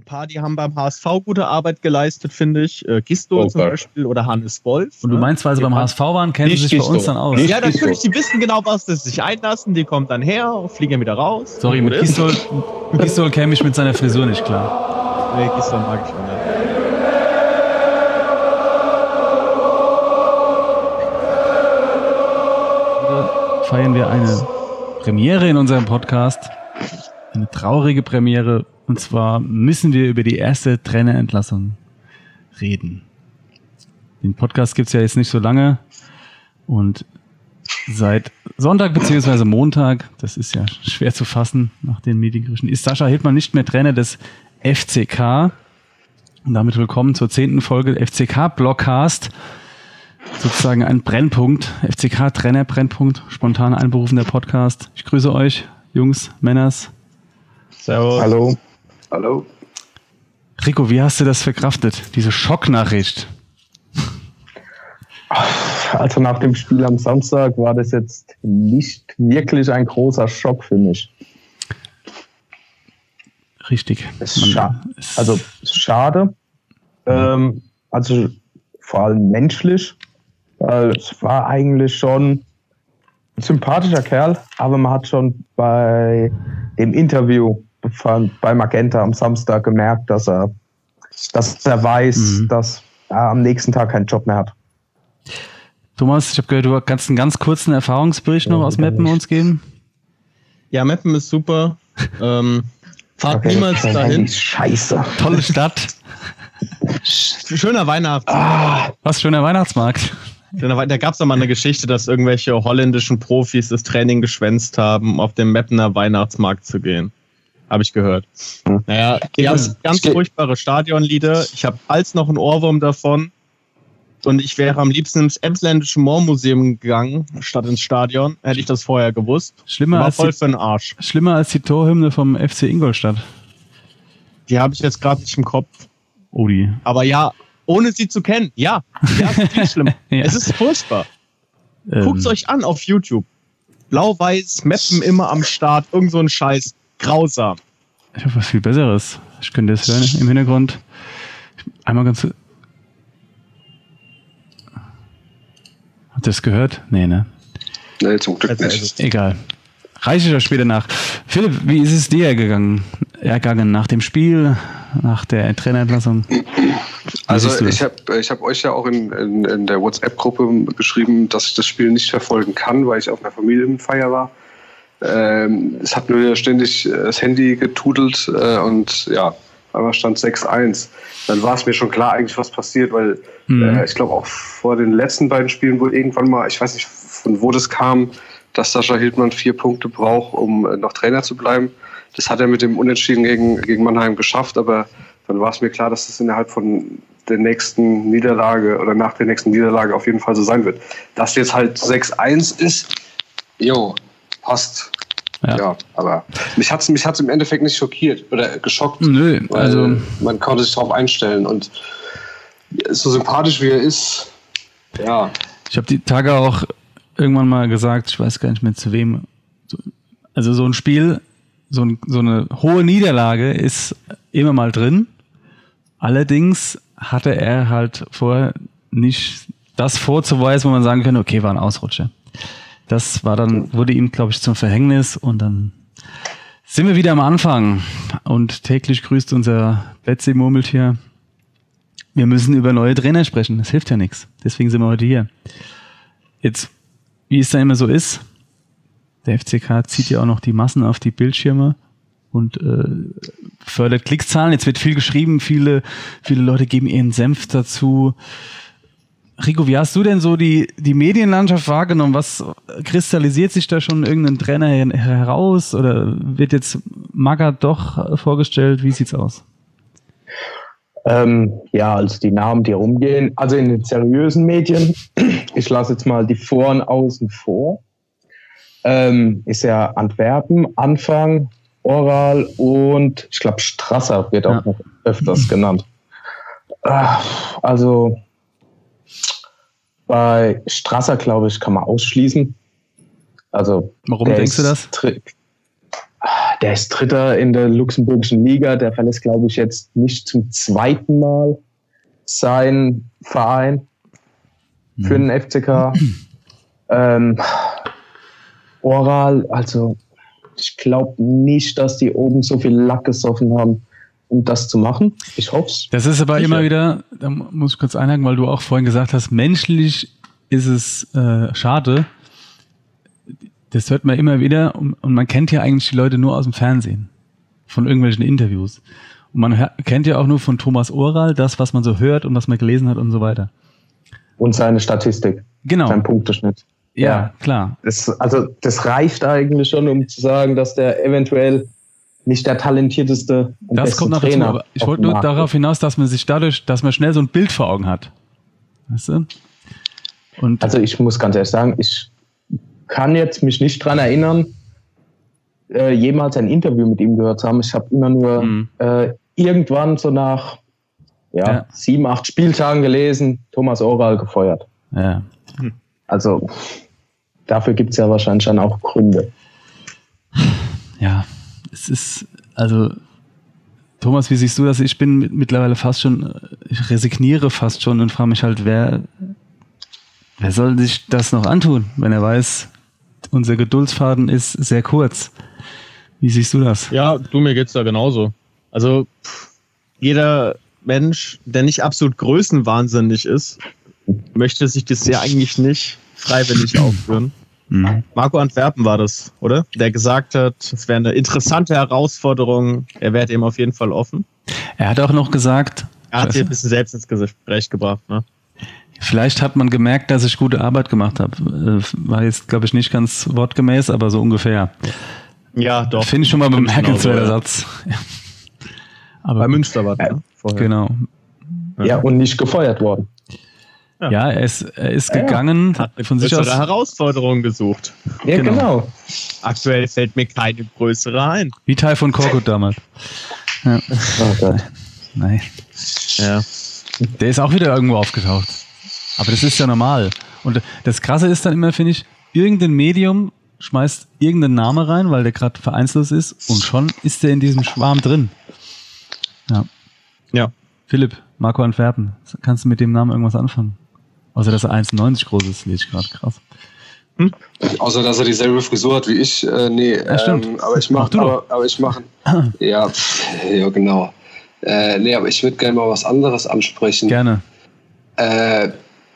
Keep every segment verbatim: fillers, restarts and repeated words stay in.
paar, die haben beim H S V gute Arbeit geleistet, finde ich. Äh, Gistol oh, zum Beispiel oder Hannes Wolf. Und du meinst, weil sie beim H S V waren, kennen sie sich Gistol. Bei uns dann aus? Nicht ja, natürlich, die wissen genau, was sie sich einlassen. Die kommen dann her, fliegen wieder raus. Sorry, mit Gistol, Gistol käme ich mit seiner Frisur nicht klar. Nee, Gistol mag ich auch nicht. Feiern wir eine Premiere in unserem Podcast. Eine traurige Premiere. Und zwar müssen wir über die erste Trainerentlassung reden. Den Podcast gibt es ja jetzt nicht so lange. Und seit Sonntag bzw. Montag, das ist ja schwer zu fassen nach den Mediengerüchten, ist Sascha Hildmann nicht mehr Trainer des F C K. Und damit willkommen zur zehnten Folge F C K-Blockcast. Sozusagen ein Brennpunkt, F C K-Trainer-Brennpunkt, spontan einberufener Podcast. Ich grüße euch, Jungs, Männers. Servus. Hallo. Hallo. Rico, wie hast du das verkraftet, diese Schocknachricht? Also nach dem Spiel am Samstag war das jetzt nicht wirklich ein großer Schock für mich. Richtig. Es ist scha- also schade. Ähm, also vor allem menschlich, weil es war eigentlich schon ein sympathischer Kerl, aber man hat schon bei dem Interview von, bei Magenta am Samstag gemerkt, dass er, dass er weiß, mhm. dass er am nächsten Tag keinen Job mehr hat. Thomas, ich habe gehört, du kannst einen ganz kurzen Erfahrungsbericht noch ja, aus Meppen uns geben. Ja, Meppen ist super. ähm, fahrt okay, niemals dahin. Scheiße. Tolle Stadt. Schöner Weihnachtsmarkt. Ah, was, schöner Weihnachtsmarkt? Da gab es doch mal eine Geschichte, dass irgendwelche holländischen Profis das Training geschwänzt haben, um auf den Meppener Weihnachtsmarkt zu gehen. Habe ich gehört. Hm. Naja, die haben ganz furchtbare Stadionlieder. Ich habe als noch einen Ohrwurm davon. Und ich wäre am liebsten ins Emsländische Moormuseum gegangen, statt ins Stadion. Hätte ich das vorher gewusst. Schlimmer war als voll die, für den Arsch. Schlimmer als die Torhymne vom F C Ingolstadt. Die habe ich jetzt gerade nicht im Kopf. Oh, die. Aber ja, ohne sie zu kennen. Ja, ja, es ist viel schlimm. Ja. Es ist furchtbar. Ähm. Guckt es euch an auf YouTube. Blau-Weiß, Meppen immer am Start. Irgend so ein Scheiß. Grausam. Ich habe was viel Besseres. Ich könnte das hören im Hintergrund. Einmal ganz... Habt ihr das gehört? Nee, ne? Nee, zum Glück nicht. Egal. Reiche ich euch später nach. Philipp, wie ist es dir gegangen? Ergangen nach dem Spiel, nach der Trainerentlassung? Also ich habe ich hab euch ja auch in, in, in der WhatsApp-Gruppe geschrieben, dass ich das Spiel nicht verfolgen kann, weil ich auf einer Familienfeier war. Ähm, es hat mir ständig das Handy getudelt äh, und ja, aber stand sechs eins. Dann war es mir schon klar eigentlich, was passiert, weil mhm. äh, ich glaube auch vor den letzten beiden Spielen wohl irgendwann mal, ich weiß nicht von wo das kam, dass Sascha Hildmann vier Punkte braucht, um äh, noch Trainer zu bleiben. Das hat er mit dem Unentschieden gegen, gegen Mannheim geschafft, aber dann war es mir klar, dass das innerhalb von der nächsten Niederlage oder nach der nächsten Niederlage auf jeden Fall so sein wird. Dass jetzt halt sechs eins ist, jo, passt. Ja. ja, aber mich hat es mich hat's im Endeffekt nicht schockiert oder geschockt. Nö, also man konnte sich darauf einstellen und so sympathisch wie er ist, ja. Ich habe die Tage auch irgendwann mal gesagt, ich weiß gar nicht mehr zu wem, also so ein Spiel, so, ein, so eine hohe Niederlage ist immer mal drin. Allerdings hatte er halt vorher nicht das vorzuweisen, wo man sagen könnte, okay, war ein Ausrutscher. Das war dann, wurde ihm, glaube ich, zum Verhängnis und dann sind wir wieder am Anfang und täglich grüßt unser Betsy-Murmeltier. Wir müssen über neue Trainer sprechen, das hilft ja nichts. Deswegen sind wir heute hier. Jetzt, wie es da immer so ist, der F C K zieht ja auch noch die Massen auf die Bildschirme und äh, fördert Klickzahlen. Jetzt wird viel geschrieben, viele, viele Leute geben ihren Senf dazu. Rico, wie hast du denn so die, die Medienlandschaft wahrgenommen? Was kristallisiert sich da schon irgendein Trainer heraus? Oder wird jetzt Magath doch vorgestellt? Wie sieht's aus? Ähm, ja, also die Namen, die rumgehen, also in den seriösen Medien, ich lasse jetzt mal die Vor- und Außen vor, ähm, ist ja Antwerpen, Anfang, Oral und ich glaube Strasser wird auch ja. noch öfters genannt. Also bei Strasser, glaube ich, kann man ausschließen. Also warum denkst du das? Tri- der ist Dritter in der luxemburgischen Liga. Der verlässt, glaube ich, jetzt nicht zum zweiten Mal seinen Verein für den F C K. ähm, Oral, also ich glaube nicht, dass die oben so viel Lack gesoffen haben, um das zu machen. Ich hoffe es. Das ist aber immer wieder, da muss ich kurz einhaken, weil du auch vorhin gesagt hast, menschlich ist es äh, schade. Das hört man immer wieder und, und man kennt ja eigentlich die Leute nur aus dem Fernsehen, von irgendwelchen Interviews. Und man hör, kennt ja auch nur von Thomas Oral das, was man so hört und was man gelesen hat und so weiter. Und seine Statistik. Genau. Sein Punkteschnitt. Ja, ja. klar. Das, also das reicht eigentlich schon, um zu sagen, dass der eventuell nicht der talentierteste und das beste kommt noch Trainer dazu, aber ich wollte nur darauf hinaus, dass man sich dadurch, dass man schnell so ein Bild vor Augen hat. Weißt du? Und also ich muss ganz ehrlich sagen, ich kann jetzt mich nicht dran erinnern, äh, jemals ein Interview mit ihm gehört zu haben. Ich habe immer nur mhm. äh, irgendwann so nach ja, ja. sieben, acht Spieltagen gelesen, Thomas Oral gefeuert. Ja. Hm. Also dafür gibt es ja wahrscheinlich dann auch Gründe. Ja, es ist, also Thomas, wie siehst du das? Ich bin mittlerweile fast schon, ich resigniere fast schon und frage mich halt, wer, wer soll sich das noch antun, wenn er weiß, unser Geduldsfaden ist sehr kurz. Wie siehst du das? Ja, du, mir geht's da genauso. Also pff, jeder Mensch, der nicht absolut größenwahnsinnig ist, möchte sich das ja eigentlich nicht freiwillig aufführen. Mhm. Marco Antwerpen war das, oder? Der gesagt hat, es wäre eine interessante Herausforderung. Er wäre dem auf jeden Fall offen. Er hat auch noch gesagt... Er hat sich ein bisschen selbst ins Gespräch gebracht, ne? Vielleicht hat man gemerkt, dass ich gute Arbeit gemacht habe. War jetzt, glaube ich, nicht ganz wortgemäß, aber so ungefähr. Ja, doch. Finde ich schon mal bemerkenswerter genau so, ja. Satz. Aber bei Münster war das, ja, ne? Vorher. Genau. Ja, und nicht gefeuert worden. Ja, ja er ist, er ist ja, gegangen. Hat eine von sich aus Herausforderung gesucht. Ja, genau. genau. Aktuell fällt mir keine größere ein. Wie Teil von Korkut damals. Ja. Oh Gott. Nein. Ja. Der ist auch wieder irgendwo aufgetaucht. Aber das ist ja normal. Und das Krasse ist dann immer, finde ich, irgendein Medium schmeißt irgendeinen Namen rein, weil der gerade vereinslos ist und schon ist der in diesem Schwarm drin. Ja. Ja. Philipp, Marco Antwerpen, kannst du mit dem Namen irgendwas anfangen? Außer, dass er eins neunzig groß ist, lese ich gerade krass. Hm? Außer, dass er dieselbe Frisur hat wie ich, äh, nee. Ja, stimmt. Ähm, aber ich mache, aber, aber ich mache, ja, pff, ja, genau. Äh, nee, aber ich würde gerne mal was anderes ansprechen. Gerne. Äh,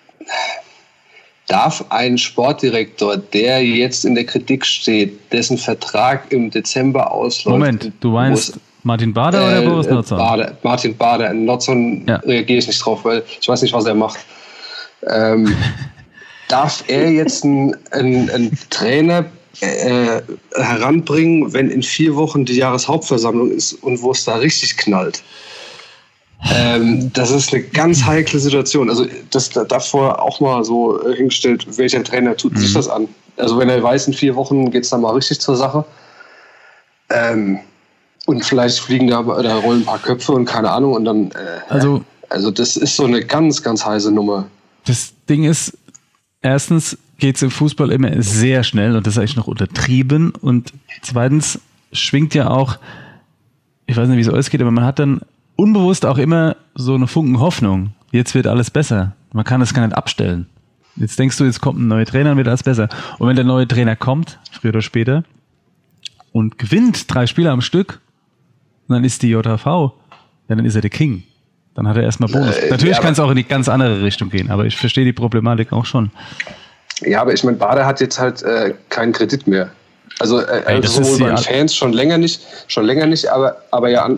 darf ein Sportdirektor, der jetzt in der Kritik steht, dessen Vertrag im Dezember ausläuft... Moment, du meinst Martin Bader äh, oder Boris Notzon? Bader, Martin Bader. Notzon ja. reagiere ich nicht drauf, weil ich weiß nicht, was er macht. Ähm, darf er jetzt einen, einen, einen Trainer äh, heranbringen, wenn in vier Wochen die Jahreshauptversammlung ist und wo es da richtig knallt? Ähm, das ist eine ganz heikle Situation. Also das davor auch mal so hingestellt, welcher Trainer tut mhm. sich das an? Also wenn er weiß, in vier Wochen geht es dann mal richtig zur Sache. Ähm, und vielleicht fliegen da oder rollen ein paar Köpfe und keine Ahnung und dann. Äh, also, also das ist so eine ganz, ganz heiße Nummer. Das Ding ist, erstens geht es im Fußball immer sehr schnell und das ist eigentlich noch untertrieben. Und zweitens schwingt ja auch, ich weiß nicht, wie es euch geht, aber man hat dann unbewusst auch immer so eine Funken Hoffnung. Jetzt wird alles besser. Man kann das gar nicht abstellen. Jetzt denkst du, jetzt kommt ein neuer Trainer und wird alles besser. Und wenn der neue Trainer kommt, früher oder später, und gewinnt drei Spiele am Stück, und dann ist die J H V, ja, dann ist er der King. Dann hat er erstmal Bonus. Äh, Natürlich ja, kann es auch in die ganz andere Richtung gehen, aber ich verstehe die Problematik auch schon. Ja, aber ich meine, Bader hat jetzt halt äh, keinen Kredit mehr. Also, äh, Ey, also sowohl bei den Fans schon länger nicht, schon länger nicht, aber, aber ja an.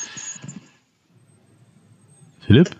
Philipp?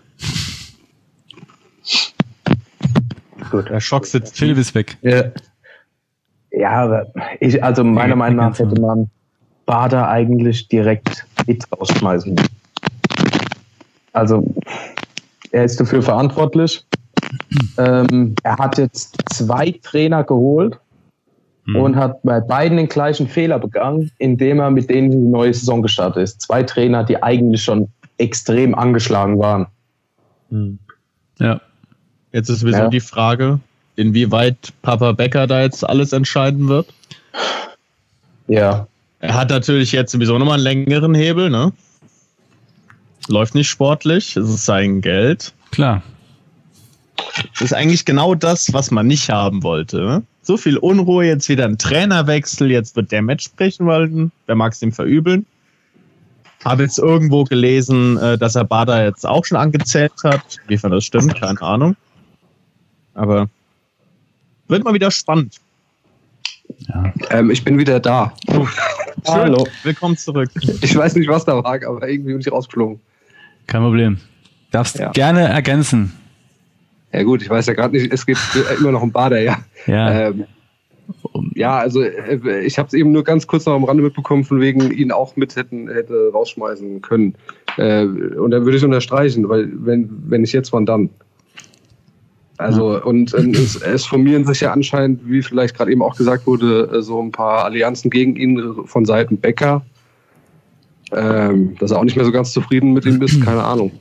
Gut, der Schock sitzt. Philipp ist weg. Ja, ja aber ich, also meiner ja, Meinung nach hätte man Bader eigentlich direkt mit rausschmeißen. Also, er ist dafür verantwortlich. ähm, er hat jetzt zwei Trainer geholt hm. und hat bei beiden den gleichen Fehler begangen, indem er mit denen in die neue Saison gestartet ist. Zwei Trainer, die eigentlich schon extrem angeschlagen waren. Hm. Ja. Jetzt ist sowieso ja. die Frage, inwieweit Papa Becker da jetzt alles entscheiden wird. Ja. Er hat natürlich jetzt sowieso nochmal einen längeren Hebel, ne? Läuft nicht sportlich, es ist sein Geld. Klar. Das ist eigentlich genau das, was man nicht haben wollte. Ne? So viel Unruhe, jetzt wieder ein Trainerwechsel, jetzt wird der Match sprechen wollen. Wer mag es ihm verübeln? Habe jetzt irgendwo gelesen, dass er Bader jetzt auch schon angezählt hat. Wie das stimmt, keine Ahnung. Aber wird mal wieder spannend. Ja. Ähm, ich bin wieder da. Oh. Hallo. Willkommen zurück. Ich weiß nicht, was da war, aber irgendwie bin ich rausgeflogen. Kein Problem. Darfst ja. gerne ergänzen. Ja gut, ich weiß ja gerade nicht, es geht immer noch um Bader, ja. Ja, ähm, ja also ich habe es eben nur ganz kurz noch am Rande mitbekommen, von wegen ihn auch mit hätten hätte rausschmeißen können. Äh, und dann würde ich unterstreichen, weil wenn, wenn nicht jetzt, wann dann? Also ja. und, und es, es formieren sich ja anscheinend, wie vielleicht gerade eben auch gesagt wurde, so ein paar Allianzen gegen ihn von Seiten Becker. Ähm, dass er auch nicht mehr so ganz zufrieden mit ihm ist, keine Ahnung.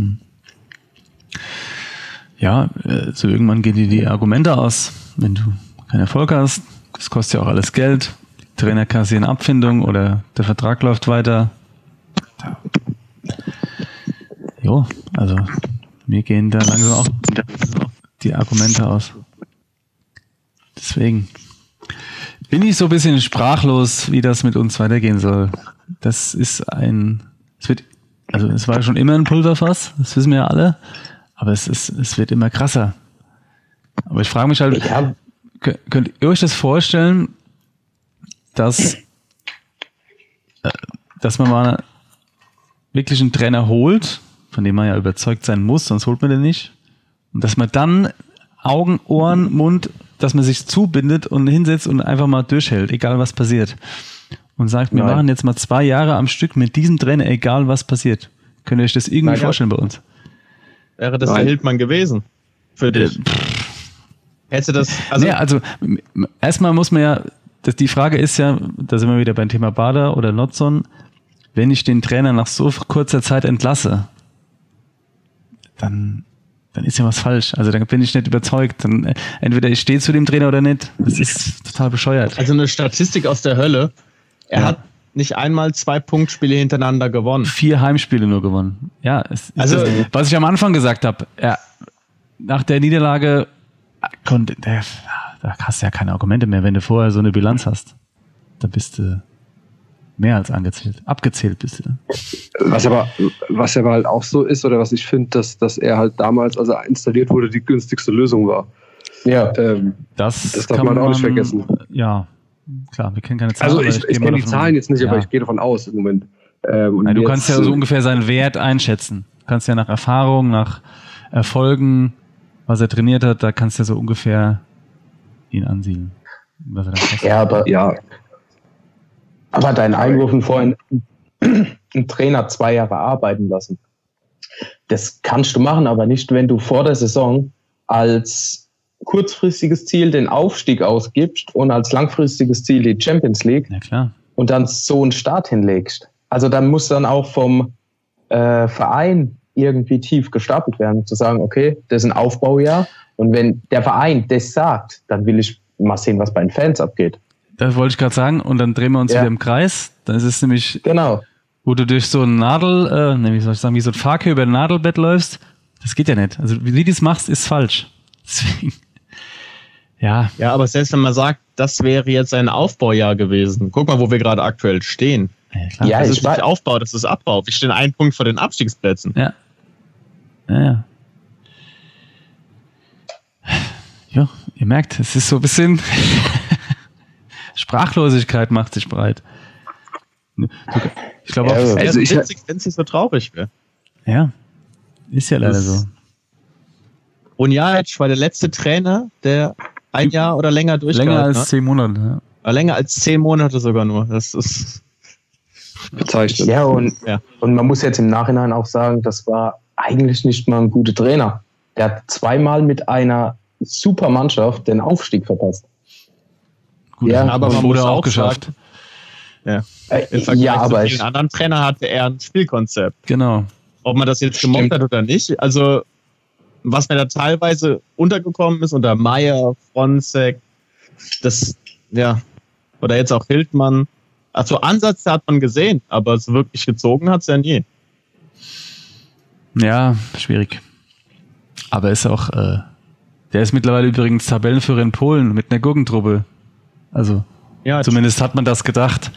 Ja, so irgendwann gehen dir die Argumente aus, wenn du keinen Erfolg hast. Das kostet ja auch alles Geld. Die Trainer kassieren Abfindung oder der Vertrag läuft weiter. Jo, also mir gehen da langsam auch die Argumente aus. Deswegen bin ich so ein bisschen sprachlos, wie das mit uns weitergehen soll. Das ist ein, es wird, also es war schon immer ein Pulverfass, das wissen wir ja alle, aber es ist, es wird immer krasser. Aber ich frage mich halt, ja. Könnt ihr euch das vorstellen, dass, dass man mal wirklich einen Trainer holt, von dem man ja überzeugt sein muss, sonst holt man den nicht, und dass man dann Augen, Ohren, Mund, dass man sich zubindet und hinsetzt und einfach mal durchhält, egal was passiert. Und sagt, wir Nein. machen jetzt mal zwei Jahre am Stück mit diesem Trainer, egal was passiert. Könnt ihr euch das irgendwie Nein, vorstellen ja. bei uns? Wäre das Nein. der Hildmann gewesen? Für dich? Hätte das, also, nee, also erstmal muss man ja, das, die Frage ist ja, da sind wir wieder beim Thema Bader oder Notson, wenn ich den Trainer nach so kurzer Zeit entlasse, dann, dann ist ja was falsch. Also dann bin ich nicht überzeugt. Dann, entweder ich stehe zu dem Trainer oder nicht. Das ist total bescheuert. Also eine Statistik aus der Hölle. Er ja. hat nicht einmal zwei Punktspiele hintereinander gewonnen. Vier Heimspiele nur gewonnen. Ja, es, also das, was ich am Anfang gesagt habe, er, nach der Niederlage konnte, der, da hast du ja keine Argumente mehr, wenn du vorher so eine Bilanz hast. Da bist du mehr als angezählt. Abgezählt bist du. Was aber, was aber halt auch so ist, oder was ich finde, dass, dass er halt damals, als er installiert wurde, die günstigste Lösung war. Ja. Ähm, das, das darf man auch nicht vergessen. Ja, klar, wir kennen keine Zahlen. Also ich, ich, ich kenne die Zahlen jetzt nicht, ja. aber ich gehe davon aus im Moment. Ähm, Nein, du jetzt, kannst ja so ungefähr seinen Wert einschätzen. Du kannst ja nach Erfahrung, nach Erfolgen, was er trainiert hat, da kannst du ja so ungefähr ihn ansiedeln. Was er dann kostet. Ja, aber, ja. aber dein Einwurf vorhin, einen Trainer zwei Jahre arbeiten lassen, das kannst du machen, aber nicht, wenn du vor der Saison als kurzfristiges Ziel den Aufstieg ausgibst und als langfristiges Ziel die Champions League. Ja, klar. Und dann so einen Start hinlegst. Also dann muss dann auch vom äh, Verein irgendwie tief gestapelt werden, zu sagen, okay, das ist ein Aufbaujahr und wenn der Verein das sagt, dann will ich mal sehen, was bei den Fans abgeht. Das wollte ich gerade sagen und dann drehen wir uns ja. wieder im Kreis. Dann ist es nämlich, genau. wo du durch so ein Nadel, äh, ne, wie soll ich sagen, wie so ein Fakir über ein Nadelbett läufst, das geht ja nicht. Also wie du das machst, ist falsch. Deswegen. Ja. Ja, aber selbst wenn man sagt, das wäre jetzt ein Aufbaujahr gewesen. Guck mal, wo wir gerade aktuell stehen. Ja, klar. Ja, das ist nicht Aufbau, das ist Abbau. Wir stehen einen Punkt vor den Abstiegsplätzen. Ja. Ja, ja. Ja, ihr merkt, es ist so ein bisschen Sprachlosigkeit macht sich breit. Ich glaube auch, es wäre witzig, wenn es nicht so traurig wäre. Ja, ist ja leider das so. Onjajic war der letzte Trainer, der ein Jahr oder länger durchgehalten hat. Länger als zehn Monate, ja. Aber länger als zehn Monate sogar nur. Das ist bezeichnet. Ja und, ja, und man muss jetzt im Nachhinein auch sagen, das war eigentlich nicht mal ein guter Trainer. Der hat zweimal mit einer super Mannschaft den Aufstieg verpasst. Gut, ja, aber man wurde auch geschafft. Sagen, ja, im Vergleich ja, aber zu vielen anderen Trainer hatte er ein Spielkonzept. Genau. Ob man das jetzt gemocht hat oder nicht. Also was mir da teilweise untergekommen ist unter Meier, Fronzek, das, ja, oder jetzt auch Hildmann, Also Ansätze hat man gesehen, aber so wirklich gezogen hat es ja nie. Ja, schwierig. Aber ist auch, äh, der ist mittlerweile übrigens Tabellenführer in Polen mit einer Gurkentruppe. Also, ja, zumindest hat man das gedacht.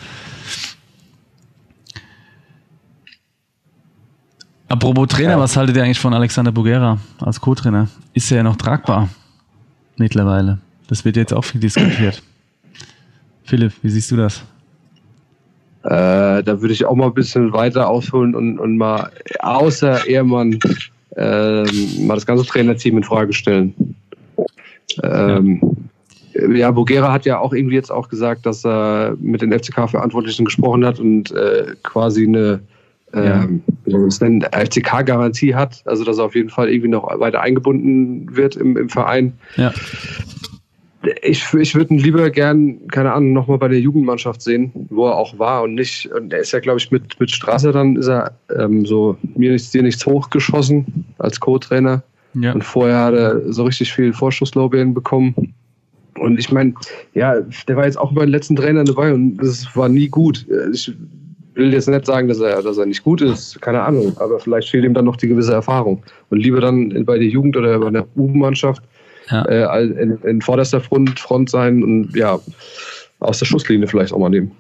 Apropos Trainer, ja. Was haltet ihr eigentlich von Alexander Bugera als Co-Trainer? Ist er ja noch tragbar mittlerweile? Das wird jetzt auch viel diskutiert. Philipp, wie siehst du das? Äh, da würde ich auch mal ein bisschen weiter ausholen und, und mal außer Ehrmann äh, mal das ganze Trainerteam in Frage stellen. Ähm, ja. ja, Bugera hat ja auch irgendwie jetzt auch gesagt, dass er mit den F C K-Verantwortlichen gesprochen hat und äh, quasi eine ähm, ja. eine F C K-Garantie hat, also dass er auf jeden Fall irgendwie noch weiter eingebunden wird im, im Verein. Ja. Ich, ich würde ihn lieber gern, keine Ahnung, nochmal bei der Jugendmannschaft sehen, wo er auch war und nicht, und er ist ja, glaube ich, mit, mit Strasser dann ist er ähm, so mir nichts, dir nichts hochgeschossen als Co-Trainer. Ja. Und vorher hat er so richtig viel Vorschusslorbeeren bekommen. Und ich meine, ja, der war jetzt auch bei den letzten Trainern dabei und das war nie gut. Ich will jetzt nicht sagen, dass er, dass er nicht gut ist, keine Ahnung, aber vielleicht fehlt ihm dann noch die gewisse Erfahrung. Und lieber dann bei der Jugend oder bei der U-Mannschaft ja. äh, in, in vorderster Front, Front sein und ja, aus der Schusslinie vielleicht auch mal nehmen.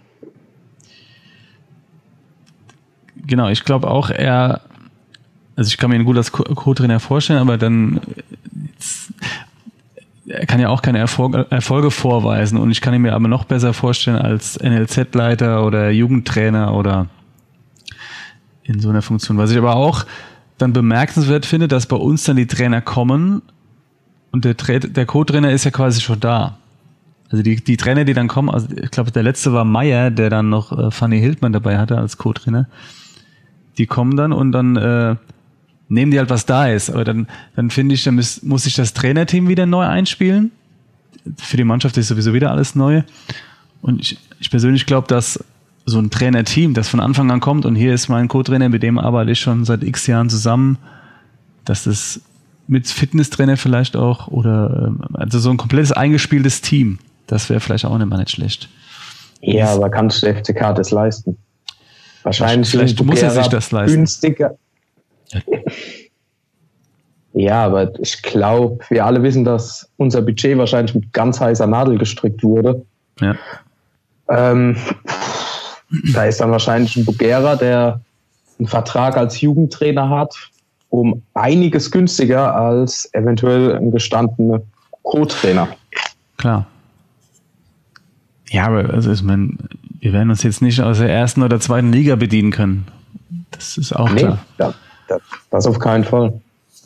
Genau, ich glaube auch, er, also ich kann mir ihn gut als Co-Trainer vorstellen, aber dann jetzt, er kann ja auch keine Erfolge, Erfolge vorweisen und ich kann ihn mir aber noch besser vorstellen als N L Z-Leiter oder Jugendtrainer oder in so einer Funktion. Was ich aber auch dann bemerkenswert finde, dass bei uns dann die Trainer kommen und der, Tra- der Co-Trainer ist ja quasi schon da. Also die, die Trainer, die dann kommen, also ich glaube, der letzte war Meyer, der dann noch äh, Fanny Hildmann dabei hatte als Co-Trainer. Die kommen dann und dann äh, nehmen die halt, was da ist. Aber dann, dann finde ich, dann muss, muss sich das Trainerteam wieder neu einspielen. Für die Mannschaft ist sowieso wieder alles neu. Und ich, ich persönlich glaube, dass so ein Trainerteam, das von Anfang an kommt und hier ist mein Co-Trainer, mit dem arbeite ich schon seit x Jahren zusammen, dass das mit Fitnesstrainer vielleicht auch oder also so ein komplettes eingespieltes Team, das wäre vielleicht auch nicht mal nicht schlecht. Ja, aber kannst der F C K das leisten? Wahrscheinlich vielleicht muss er sich das leisten. Günstiger. Ja, aber ich glaube, wir alle wissen, dass unser Budget wahrscheinlich mit ganz heißer Nadel gestrickt wurde. Ja. Ähm, da ist dann wahrscheinlich ein Bugera, der einen Vertrag als Jugendtrainer hat, um einiges günstiger als eventuell ein gestandener Co-Trainer. Klar. Ja, aber also ich meine, wir werden uns jetzt nicht aus der ersten oder zweiten Liga bedienen können. Das ist auch nee, klar. Ja, das, das auf keinen Fall.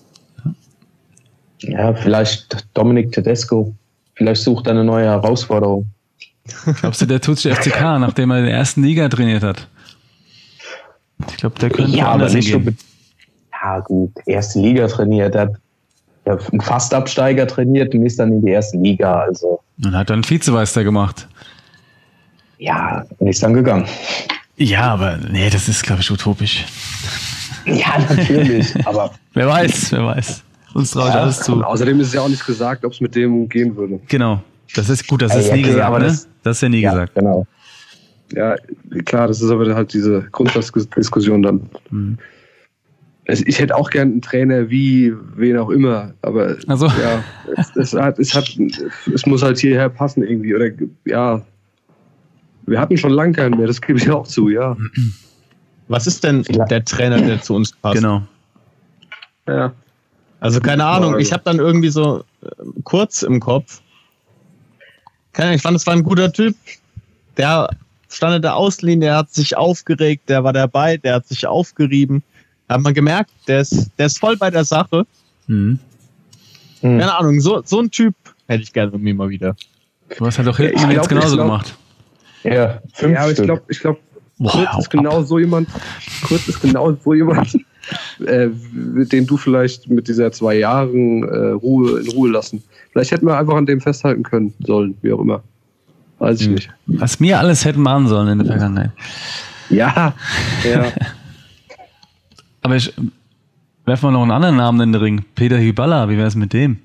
Ja, vielleicht Dominik Tedesco. Vielleicht sucht er eine neue Herausforderung. Glaubst du, der tut sich F C K, nachdem er in der ersten Liga trainiert hat? Ich glaube, der könnte ja, anders hingehen. So, ja gut, erste Liga trainiert. Er hat einen Fastabsteiger trainiert und ist dann in die erste Liga. Also. Und hat dann Vizemeister gemacht. Ja, und ist dann gegangen. Ja, aber nee, das ist, glaube ich, utopisch. Ja, natürlich. Aber wer weiß, wer weiß. Uns traue ich ja, alles zu. Und außerdem ist es ja auch nicht gesagt, ob es mit dem gehen würde. Genau. Das ist gut, das ist ja, nie okay, gesagt, aber ne? Das, das ist ja nie ja, gesagt. Genau. Ja, klar, das ist aber halt diese Grundsatzdiskussion dann. Mhm. Also ich hätte auch gern einen Trainer wie wen auch immer, aber also. ja, es, es, hat, es, hat, es muss halt hierher passen irgendwie. Oder ja, wir hatten schon lange keinen mehr, das gebe ich auch zu, ja. Was ist denn der Trainer, der zu uns passt? Genau. Ja. Also keine Ahnung, ich habe dann irgendwie so äh, kurz im Kopf, keine Ahnung, ich fand, es war ein guter Typ, der stand in der Auslinie, der hat sich aufgeregt, der war dabei, der hat sich aufgerieben. Da hat man gemerkt, der ist, der ist voll bei der Sache. Mhm. Keine Ahnung, so, so ein Typ hätte ich gerne irgendwie mal wieder. Du hast halt auch Hildmann ja, jetzt genauso glaub, gemacht. Ja, fünf ja aber ich glaube, ich glaube, Kurz ist genau so jemand, Kurz ist genau so jemand, äh, den du vielleicht mit dieser zwei Jahren äh, Ruhe in Ruhe lassen. Vielleicht hätten wir einfach an dem festhalten können sollen, wie auch immer. Weiß ich mhm. nicht. Was wir alles hätten machen sollen in der Vergangenheit. Ja, ja. Aber ich werfe mal noch einen anderen Namen in den Ring. Peter Hyballa, wie wäre es mit dem?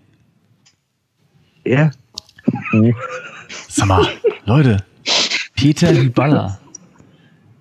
Ja. Sag mal, Leute, Peter Hyballa.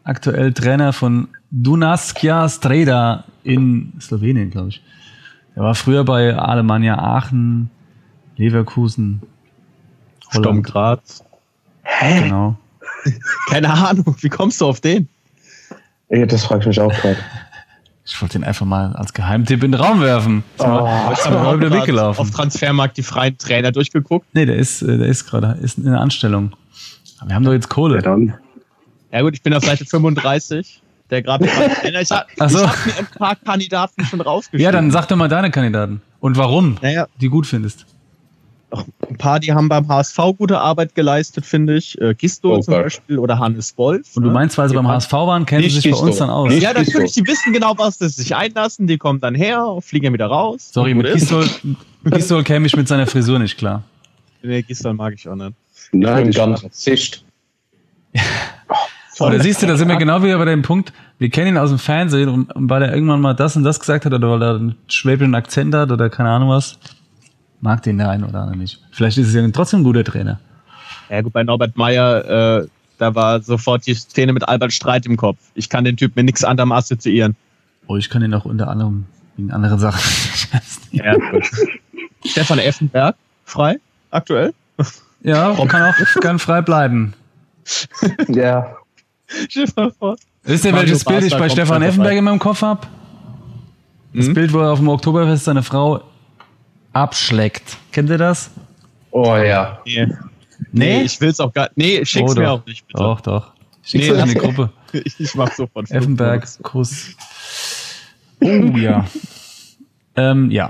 aktuell Trainer von Dunajská Streda in Slowenien, glaube ich. Er war früher bei Alemannia Aachen, Leverkusen, Sturm Graz. Hä? Genau. Keine Ahnung, wie kommst du auf den? Ja, das frage ich mich auch gerade. Ich wollte den einfach mal als Geheimtipp in den Raum werfen. Oh, ich habe heute wieder weggelaufen. Auf Transfermarkt die freien Trainer durchgeguckt. Nee, der ist, der ist gerade ist in der Anstellung. Aber wir haben doch jetzt Kohle. Ja, dann. Ja gut, ich bin auf Seite fünfunddreißig. Der gerade Trainer. Ich habe so. hab mir ein paar Kandidaten schon rausgeschrieben. Ja, dann sag doch mal deine Kandidaten. Und warum naja. die gut findest. Ein paar, die haben beim H S V gute Arbeit geleistet, finde ich. Äh, Gisto oh, zum Beispiel oder Hannes Wolf. Und du meinst, weil sie beim H S V waren, kennen sie sich Gisto. Bei uns dann aus? Nicht ja, natürlich, die wissen genau, was sie sich einlassen. Die kommen dann her, fliegen wieder raus. Sorry, mit Gistol, Gistol käme ich mit seiner Frisur nicht klar. Nee, Gistol mag ich auch nicht. Nein, ganz Sicht. Oh, da siehst du, da sind wir genau wieder bei dem Punkt, wir kennen ihn aus dem Fernsehen und, und weil er irgendwann mal das und das gesagt hat oder weil er einen schwäbischen Akzent hat oder keine Ahnung was, mag den der eine oder andere nicht. Vielleicht ist es ja trotzdem ein guter Trainer. Ja gut, bei Norbert Meyer, äh, da war sofort die Szene mit Albert Streit im Kopf. Ich kann den Typ mit nichts anderem assoziieren. Oh, ich kann ihn auch unter anderem wegen anderen Sachen. Ja, gut. Stefan Effenberg, frei, aktuell? Ja, kann auch kann frei bleiben. Ja. Wisst ihr, welches Bild ich bei Stefan Effenberg in meinem Kopf habe? Das hm? Bild, wo er auf dem Oktoberfest seine Frau abschleckt. Kennt ihr das? Oh ja. Nee, nee ich will's auch gar Nee, schick's oh, mir auch nicht, bitte. Doch, doch. Schick's nee, in die Gruppe. ich, ich mach sofort. Effenberg, Kuss. Oh ja. ähm, ja.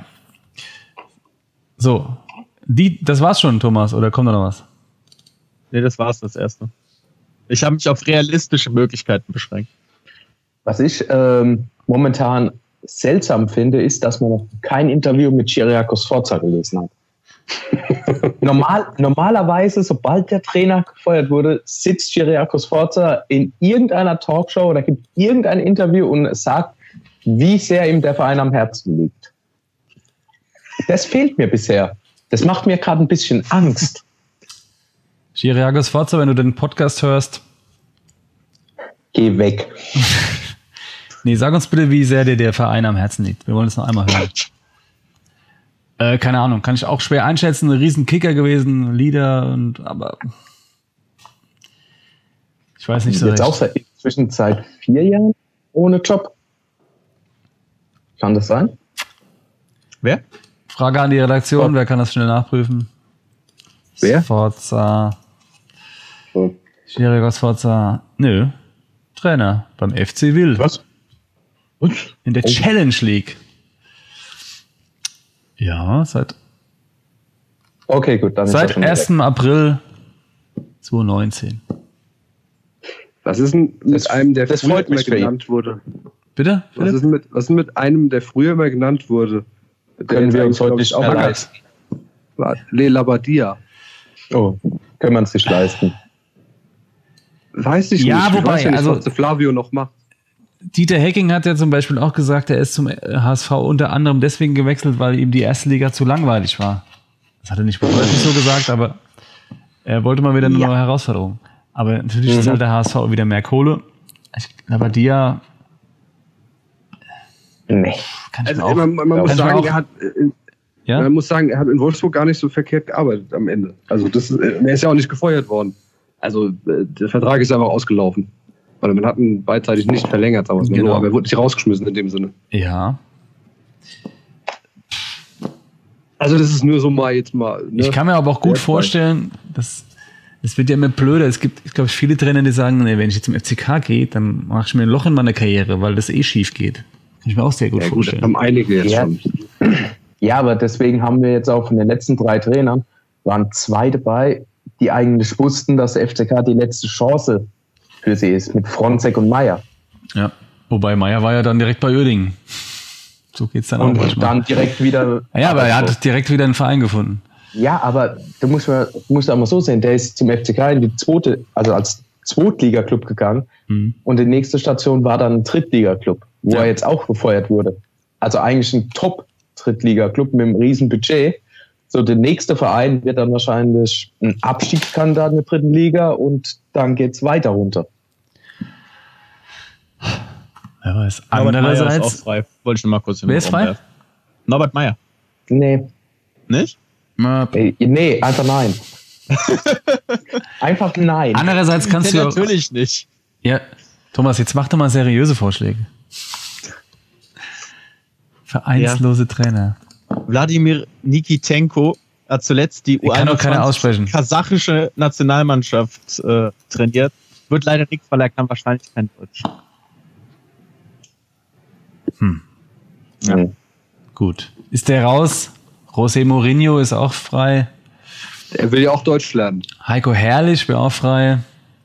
So. Die, das war's schon, Thomas, oder kommt da noch was? Nee, das war's, das erste. Ich habe mich auf realistische Möglichkeiten beschränkt. Was ich ähm, momentan seltsam finde, ist, dass man noch kein Interview mit Kyriakos Sforza gelesen hat. Normal, normalerweise, sobald der Trainer gefeuert wurde, sitzt Kyriakos Sforza in irgendeiner Talkshow oder gibt irgendein Interview und sagt, wie sehr ihm der Verein am Herzen liegt. Das fehlt mir bisher. Das macht mir gerade ein bisschen Angst. Kyriakos Sforza, wenn du den Podcast hörst, geh weg. Nee, sag uns bitte, wie sehr dir der Verein am Herzen liegt. Wir wollen es noch einmal hören. äh, keine Ahnung, kann ich auch schwer einschätzen. Ein riesen Kicker gewesen, Leader, und aber ich weiß nicht so Jetzt recht. auch seit inzwischen seit vier Jahren ohne Job. Kann das sein? Wer? Frage an die Redaktion, oh. Wer kann das schnell nachprüfen? Wer? Sforza. Kyriakos Sforza. Nö. Trainer beim F C Wild. Was? Und? In der oh. Challenge League. Ja, seit. Okay, gut. Dann seit ersten April zwanzig neunzehn. Was ist denn mit das, einem, der früher immer genannt wurde? Bitte? Was ist, mit, was ist mit einem, der früher immer genannt wurde? Können wir uns heute nicht auch leisten. Le Labadia. Oh, können wir uns nicht leisten. Weiß ich ja, nicht. Wobei, ich weiß ja nicht, also, was der Flavio noch macht. Dieter Hecking hat ja zum Beispiel auch gesagt, er ist zum H S V unter anderem deswegen gewechselt, weil ihm die erste Liga zu langweilig war. Das hat er nicht wirklich so gesagt, aber er wollte mal wieder eine ja. neue Herausforderung. Aber natürlich mhm. ist halt der H S V wieder mehr Kohle. Labadia. Nee. Kann ich also, auch, man, man, muss sagen, auch, er hat, ja? man muss sagen, er hat in Wolfsburg gar nicht so verkehrt gearbeitet am Ende. Also das, er ist ja auch nicht gefeuert worden. Also der Vertrag ist einfach ausgelaufen. Weil man hat ihn beidseitig nicht verlängert, aber, genau. aber er wurde nicht rausgeschmissen in dem Sinne. Ja. Also das ist nur so mal jetzt mal. Ne? Ich kann mir aber auch gut ja, vorstellen, dass es wird ja immer blöder. Es gibt, ich glaube, viele Trainer, die sagen, nee, wenn ich jetzt zum F C K gehe, dann mache ich mir ein Loch in meiner Karriere, weil das eh schief geht. Kann ich mir auch sehr gut ja, vorstellen. Gut, haben einige jetzt ja. schon. Ja, aber deswegen haben wir jetzt auch von den letzten drei Trainern, waren zwei dabei, die eigentlich wussten, dass der F C K die letzte Chance für sie ist, mit Fronzek und Meier. Ja, wobei Meier war ja dann direkt bei Uerdingen. So geht's dann und auch manchmal. Und dann direkt wieder... Ja, aber er hat direkt wieder einen Verein gefunden. Ja, aber du musst mal, musst auch mal so sehen, der ist zum F C K in die zweite, also als Zweitliga-Club gegangen mhm. und die nächste Station war dann ein Drittliga-Club, wo ja. er jetzt auch gefeuert wurde. Also eigentlich ein Top-Drittliga-Club mit einem riesen Budget. So, der nächste Verein wird dann wahrscheinlich ein Abstiegskandidat in der dritten Liga und dann geht's weiter runter. Wer weiß. Norbert Meyer ist auch Andererseits, frei. Wollte ich nur mal kurz in den wer ist Raum frei? werfen. Norbert Meyer. Nee. Nicht? Na, Ey, nee, einfach nein. Einfach nein. andererseits kannst Nee, du auch, natürlich nicht. ja, Thomas, jetzt mach doch mal seriöse Vorschläge. Vereinslose Trainer. Wladimir Nikitenko hat zuletzt die Ich kann doch keine aussprechen. kasachische Nationalmannschaft äh, trainiert. Wird leider nichts, weil er kann wahrscheinlich kein Deutsch. Hm. Ja. Gut. Ist der raus? José Mourinho ist auch frei. Er will ja auch Deutsch lernen. Heiko Herrlich wäre auch frei.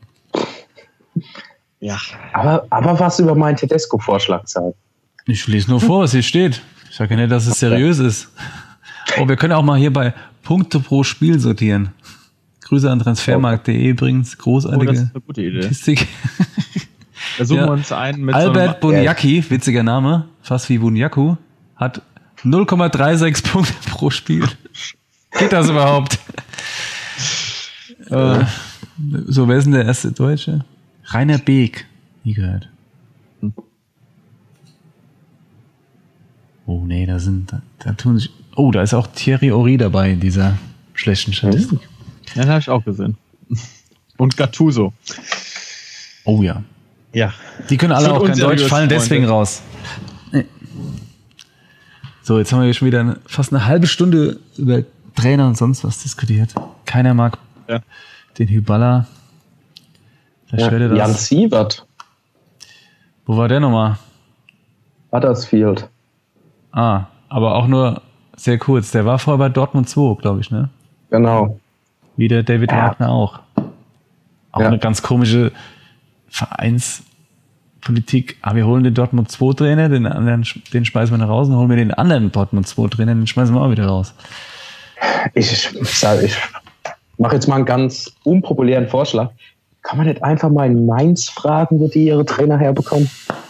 Ja. Aber, aber was über meinen Tedesco-Vorschlag sagen. Ich lese nur vor, was hier steht. Ich sage ja nicht, dass es seriös ist. Oh, wir können auch mal hier bei Punkte pro Spiel sortieren. Grüße an transfermarkt punkt de übrigens. Großartige Oh, das ist eine gute Idee. Statistik. Da suchen Ja. wir uns einen mit Albert so einem, Bunjaki, witziger Name, fast wie Bunyaku, hat null Komma dreiunddreißig Punkte pro Spiel. Geht das überhaupt? äh, so, wer ist denn der erste Deutsche? Rainer Beek. Nie gehört. Oh nee, da sind, da, da tun sich, oh, da ist auch Thierry Henry dabei in dieser schlechten Statistik. Den habe ich auch gesehen. Und Gattuso. Oh ja. Ja. Die können alle Sind auch kein unseriös, Deutsch, fallen Freunde. deswegen raus. Nee. So, jetzt haben wir schon wieder eine, fast eine halbe Stunde über Trainer und sonst was diskutiert. Keiner mag Ja. den Hyballa. Vielleicht Ja, hört ihr das. Jan Sievert, Wo war der nochmal? Huddersfield. Ah, aber auch nur sehr kurz. Der war vorher bei Dortmund zwei, glaube ich, ne? Genau. Wie der David Ja. Wagner auch. Auch Ja. eine ganz komische Vereinspolitik. Ah, wir holen den Dortmund zwei Trainer, den anderen, den schmeißen wir nach raus und holen wir den anderen Dortmund zwei Trainer, den schmeißen wir auch wieder raus. Ich, ich, ich mache jetzt mal einen ganz unpopulären Vorschlag. Kann man nicht einfach mal in Mainz fragen, wo die ihre Trainer herbekommen?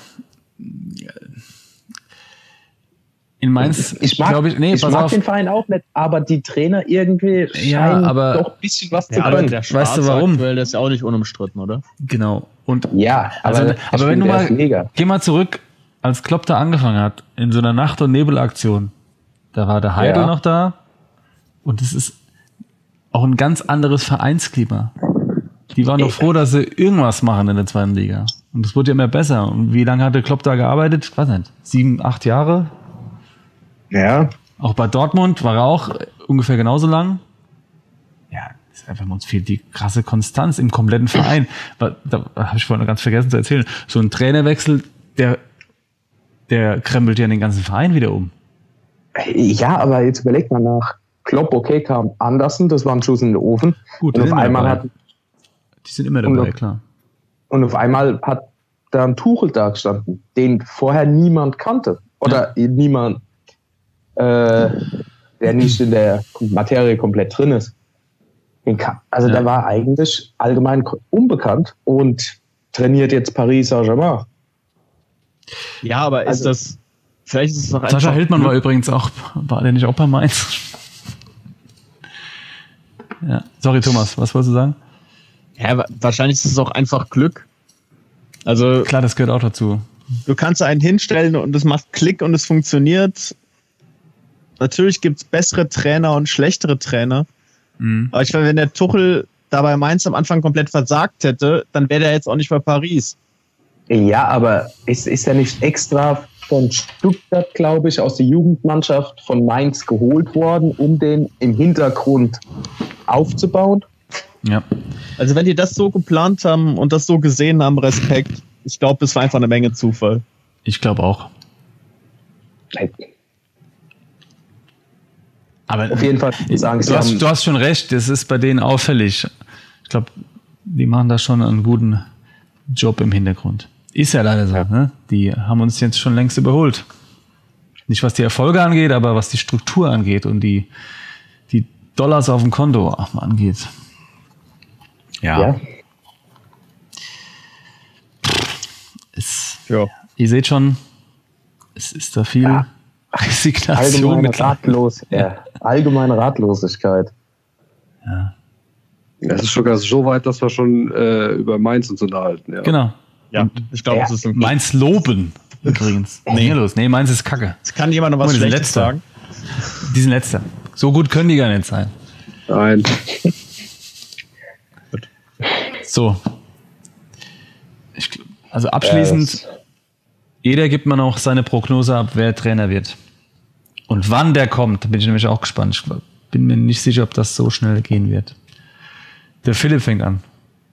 In Mainz, Ich mag, glaube ich, nee, ich pass mag auf. den Verein auch nicht, aber die Trainer irgendwie Ja, scheinen aber- doch ein bisschen was zu Ja, aber können. der Weißt du Schwarze warum? aktuell, der ist ja auch nicht unumstritten, oder? Genau. Und Ja, aber, also, ich aber wenn finde, du der mal, ist mega. geh mal zurück, als Klopp da angefangen hat, in so einer Nacht- und Nebelaktion, da war der Heidel Ja. noch da und es ist auch ein ganz anderes Vereinsklima. Die waren doch froh, dass sie irgendwas machen in der zweiten Liga. Und es wurde ja immer besser. Und wie lange hat der Klopp da gearbeitet? Ich weiß nicht, sieben, acht Jahre? Ja, Auch bei Dortmund war er auch ungefähr genauso lang. Ja, ist einfach uns fehlt die krasse Konstanz im kompletten Verein. Da, da habe ich vorhin ganz vergessen zu erzählen. So ein Trainerwechsel, der, der krempelt ja den ganzen Verein wieder um. ja, aber jetzt überlegt mal nach. Klopp, okay, kam Andersen, das war ein Schuss in den Ofen. Gut, und die auf sind einmal dabei. hat Die sind immer Und dabei, auf- klar. Und auf einmal hat da ein Tuchel da gestanden, den vorher niemand kannte. Oder niemand, äh, der nicht in der Materie komplett drin ist. Den kann, also Ja. der war eigentlich allgemein unbekannt und trainiert jetzt Paris Saint-Germain. Ja, aber ist Also- das, vielleicht ist es doch einfach... Sascha Hildmann war übrigens auch, war der nicht auch bei Mainz? Ja. Sorry, Thomas, was wolltest du sagen? Ja, wa- wahrscheinlich ist es auch einfach Glück. Also, Klar, das gehört auch dazu. du kannst einen hinstellen und es macht Klick und es funktioniert. Natürlich gibt es bessere Trainer und schlechtere Trainer. Mhm. Aber ich meine, wenn der Tuchel da bei Mainz am Anfang komplett versagt hätte, dann wäre der jetzt auch nicht bei Paris. Ja, aber ist, ist er nicht extra von Stuttgart, glaube ich, aus der Jugendmannschaft von Mainz geholt worden, um den im Hintergrund aufzubauen? Ja. Also wenn die das so geplant haben und das so gesehen haben, Respekt. Ich glaube, es war einfach eine Menge Zufall. Ich glaube auch. Aber Auf jeden Fall muss ich sagen, sie du, hast, haben, du hast schon recht, das ist bei denen auffällig. Ich glaube, die machen da schon einen guten Job im Hintergrund. Ist ja leider so. Ja. Ne? Die haben uns jetzt schon längst überholt. Nicht was die Erfolge angeht, aber was die Struktur angeht und die, die Dollars auf dem Konto auch mal angeht. ja. Es, Ja. ihr seht schon, es ist da viel Ja. Resignation allgemeine, mit. Ratlos, ja. allgemeine Ratlosigkeit. Ja. Es ist sogar so weit, dass wir schon äh, über Mainz uns unterhalten. Ja. Genau. Ja, ich glaube, ja, es ist ein Meins loben, übrigens. Nee. Nee, los. Nee, meins ist Kacke. Es kann jemand noch was Schlechtes sagen? Die sind letzter. So gut können die gar nicht sein. Nein. So. Ich, also abschließend, Yes. jeder gibt man auch seine Prognose ab, wer Trainer wird. Und wann der kommt, bin ich nämlich auch gespannt. Ich bin mir nicht sicher, ob das so schnell gehen wird. Der Philipp fängt an.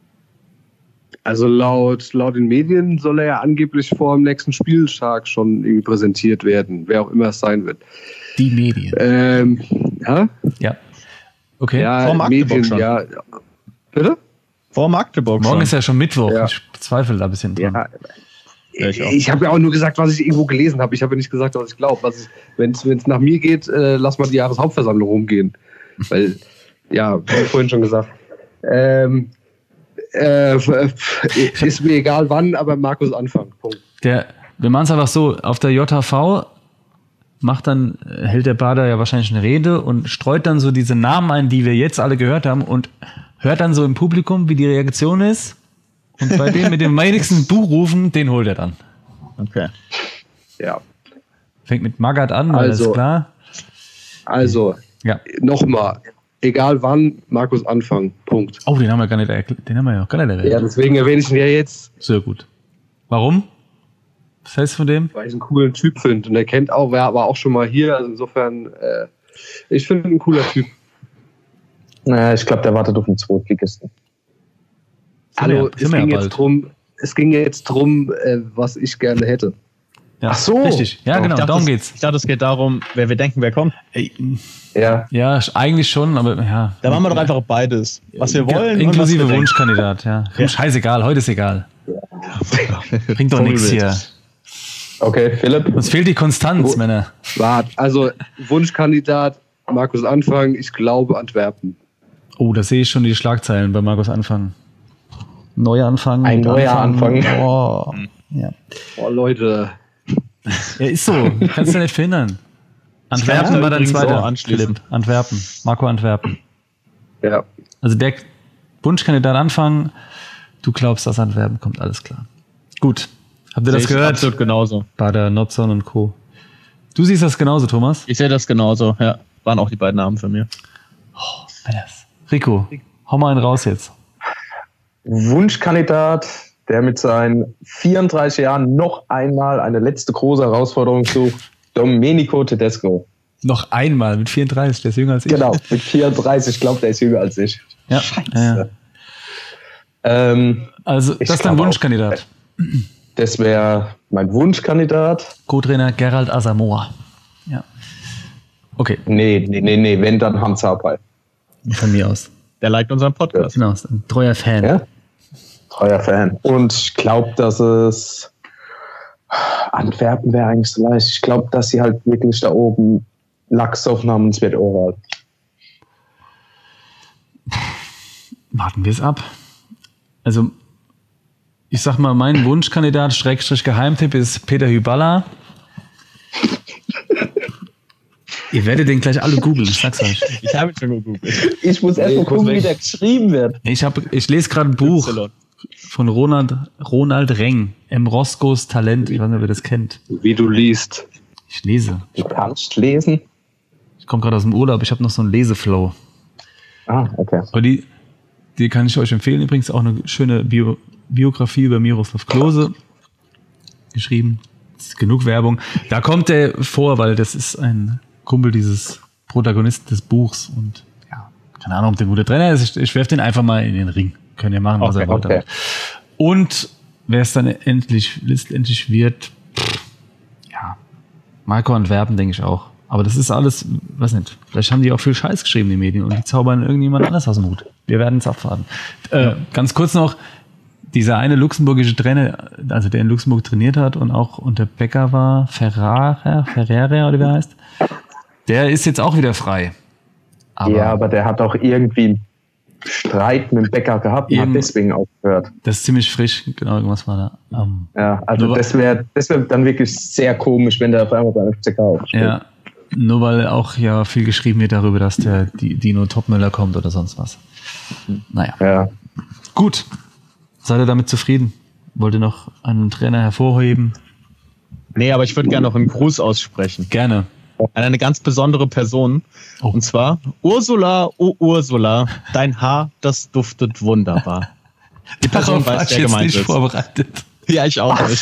Also laut, laut den Medien soll er ja angeblich vor dem nächsten Spieltag schon irgendwie präsentiert werden, wer auch immer es sein wird. Die Medien. Ähm, ja? Ja. Okay. Ja, Vor Magdeburg Medien, schon. ja. Bitte? Vor Magdeburg Morgen schon. ist ja schon Mittwoch. Ja. Ich bezweifle da ein bisschen dran. Ja. Ja, ich auch. Ich habe ja auch nur gesagt, was ich irgendwo gelesen habe. Ich habe ja nicht gesagt, was ich glaube. Wenn es nach mir geht, äh, lass mal die Jahreshauptversammlung rumgehen. Weil, ja, wie vorhin schon gesagt. Ähm, äh, ist mir egal wann, aber Markus Anfang. Punkt. Der, wir machen es einfach so, auf der J H V macht dann, hält der Bader ja wahrscheinlich eine Rede und streut dann so diese Namen ein, die wir jetzt alle gehört haben und hört dann so im Publikum, wie die Reaktion ist. Und bei dem mit dem wenigsten Buchrufen, den holt er dann. Okay. Ja. Fängt mit Magath an, weil das Also- ist klar. Also, Ja. nochmal. Egal wann, Markus Anfang. Punkt. Oh, den haben wir gar nicht erklärt. Den haben wir ja auch gar nicht erwähnt. Ja, deswegen erwähne ich ihn ja jetzt, Sehr gut. Warum? Was hältst du von dem? weil ich einen coolen Typ finde. Und er kennt auch, wer war auch schon mal hier. Also insofern, äh, ich finde ihn ein cooler Typ. Naja, ich glaube, der wartet auf den Zweitligisten. Sind wir Also ja- es sind wir ja ging, bald. jetzt drum, es ging jetzt drum, äh, was ich gerne hätte. Ja, Ach so. Richtig. Ja, Ich genau, dachte, darum es- geht's. Ich dachte, es geht darum, wer wir denken, wer kommt. Ey, Ja. ja, eigentlich schon, aber ja. Da machen wir doch einfach beides. Was wir wollen Inklusive und was wir Wunschkandidat, ja. Ja. Scheißegal, heute ist egal. Bringt doch nichts hier. Okay, Philipp. Uns fehlt die Konstanz, Wo- Männer. Wart, also Wunschkandidat Markus Anfang, ich glaube Antwerpen. Oh, da sehe ich schon die Schlagzeilen bei Markus Anfang. Neuer Anfang. Ein neuer Anfang. Oh, ja. Oh Leute, ja, ist so. Kannst du nicht verhindern. Antwerpen da war dein übrigens zweiter. auch anschließen. Philipp. Antwerpen. Marco Antwerpen. ja. Also der Wunschkandidat Anfang. Du glaubst, dass Antwerpen kommt, alles klar. Gut. Habt ihr Sehe das ich gehört? absolut genauso. Bader, Notzon und Co. Du siehst das genauso, Thomas? Ich sehe das genauso, ja. Waren auch die beiden Namen für mich. Männers. Rico, hau mal einen raus jetzt. Wunschkandidat, der mit seinen vierunddreißig Jahren noch einmal eine letzte große Herausforderung sucht. Domenico Tedesco. Noch einmal mit vierunddreißig, der ist jünger als ich. Genau, mit vierunddreißig. Ich glaube, der ist jünger als ich. Ja. Ja, ja. Ähm, Also, Ich das ist dein glaube auch. Wunschkandidat. das wäre mein Wunschkandidat. Co-Trainer Gerald Asamoah. Ja. Okay, Nee, nee, nee, nee, wenn, dann Hans Harpay. von mir aus. Der liked unseren Podcast. Genau, ist ein treuer Fan. Ja? Treuer Fan. Und ich glaube, dass es Antwerpen wäre eigentlich so leicht. Ich glaube, dass sie halt wirklich da oben Lachs aufnahmen und es wird oral. Warten wir es ab. Also, ich sag mal, mein Wunschkandidat, Schrägstrich Geheimtipp, ist Peter Hyballa. Ihr werdet den gleich alle googeln, ich sag's euch. Ich habe ihn schon gegoogelt. Ich muss erst mal kurz gucken, weg. wie der geschrieben wird. Ich, hab, ich lese gerade ein Buch Y. von Ronald, Ronald Reng, M. Roscoes Talent. Ich weiß nicht, ob ihr das kennt. Wie du liest. Ich lese. Du kannst lesen. Ich komme gerade aus dem Urlaub, ich habe noch so einen Leseflow. Ah, okay. Aber die, die kann ich euch empfehlen. Übrigens auch eine schöne Bio, Biografie über Miroslav Klose geschrieben. Das ist genug Werbung. Da kommt der vor, weil das ist ein Kumpel dieses Protagonisten des Buchs. Und ja, keine Ahnung, ob der ein guter Trainer ist. Ich, ich werfe den einfach mal in den Ring. Könnt ihr machen, was Okay, er wollt. okay. damit. Und wer es dann endlich, letztendlich wird, pff, ja, Marco Antwerpen, denke ich auch. Aber das ist alles, weiß nicht, vielleicht haben die auch viel Scheiß geschrieben, die Medien, und die zaubern irgendjemand anders aus dem Hut. Wir werden es abwarten. Äh, ganz kurz noch, dieser eine luxemburgische Trainer, also der in Luxemburg trainiert hat und auch unter Becker war, Ferrara, Ferrera oder wie er heißt, der ist jetzt auch wieder frei. Aber ja, aber der hat auch irgendwie einen Streit mit dem Bäcker gehabt und hat Eben. deswegen aufgehört. das ist ziemlich frisch, genau, irgendwas war da. Ähm, Ja, also Nur- das wäre das wär dann wirklich sehr komisch, wenn der auf einmal beim F C K aufsteht. ja, nur weil auch ja viel geschrieben wird darüber, dass der die Dino Topmüller kommt oder sonst was. Naja. Ja. Gut. Seid ihr damit zufrieden? wollt ihr noch einen Trainer hervorheben? Nee, aber ich würde gerne noch einen Gruß aussprechen. Gerne. An eine ganz besondere Person. Oh. Und zwar Ursula, oh Ursula, dein Haar, das duftet wunderbar. Die Person Darauf weiß, war wer ich jetzt gemeint nicht ist. vorbereitet. Ja, ich auch nicht.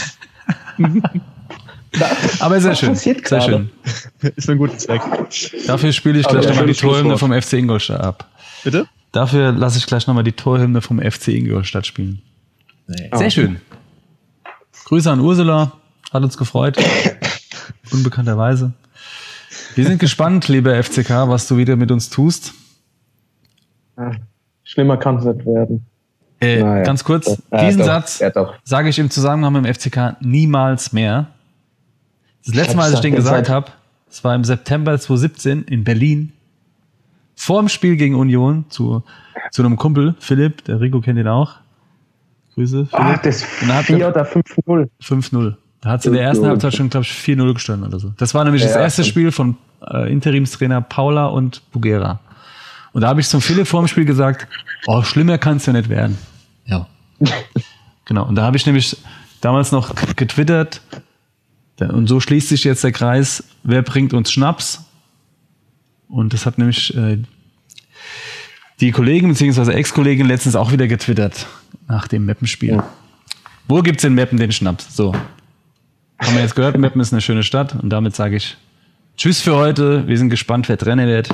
Aber sehr schön. passiert Sehr gerade? schön. Ist für einen guten Zweck. Dafür spiele ich Aber gleich ja, nochmal die schönes Torhymne Schlusswort. vom F C Ingolstadt ab. Bitte? Dafür lasse ich gleich nochmal die Torhymne vom F C Ingolstadt spielen. Nee. Sehr schön. Grüße an Ursula. Hat uns gefreut. Unbekannterweise. Wir sind gespannt, lieber F C K, was du wieder mit uns tust. Schlimmer kann es nicht werden. Äh, Naja. ganz kurz, Doch. Äh, diesen doch. Satz Ja, doch. sage ich im Zusammenhang mit dem F C K niemals mehr. Das letzte Mal, als ich den hab's gesagt gesagt. habe, das war im September zwanzig siebzehn in Berlin. Vor dem Spiel gegen Union zu, zu einem Kumpel, Philipp, der Rico kennt ihn auch. Grüße, Philipp. Ah, das Und dann hat vier er- oder fünf null. fünf null. Da hat sie in der ersten fünf null. Halbzeit schon, glaube ich, vier null gestanden oder so. Das war nämlich das Ja, erste stimmt. Spiel von äh, Interimstrainer Paula und Bugera. Und da habe ich zum Philipp vor dem Spiel gesagt, oh, schlimmer kann es ja nicht werden. Ja. Genau. Und da habe ich nämlich damals noch getwittert, und so schließt sich jetzt der Kreis, wer bringt uns Schnaps? Und das hat nämlich äh, die Kollegen bzw. Ex-Kollegin letztens auch wieder getwittert nach dem Meppenspiel. Wo gibt's in Meppen den Schnaps? So. Haben wir jetzt gehört, Meppen ist eine schöne Stadt und damit sage ich Tschüss für heute. Wir sind gespannt, wer Trainer wird.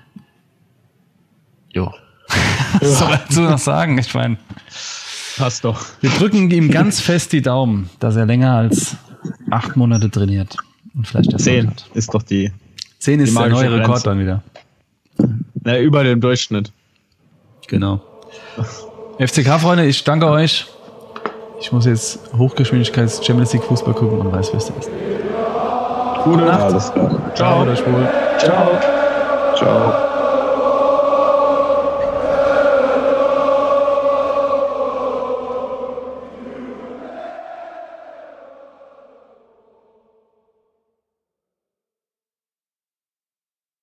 Jo. Was soll dazu noch sagen? Ich meine, Passt doch. wir drücken ihm ganz fest die Daumen, dass er länger als acht Monate trainiert. Und vielleicht Erfolg Zehn hat. ist doch die. Zehn ist Die der magische neue Rekord Grenze. dann wieder. Na, über dem Durchschnitt. Genau. F C K-Freunde, ich danke euch. Ich muss jetzt Hochgeschwindigkeits Champions League Fußball gucken und weiß, was das ist. Gute Nacht. Alles klar. Ciao. Ciao. Ciao. Ciao.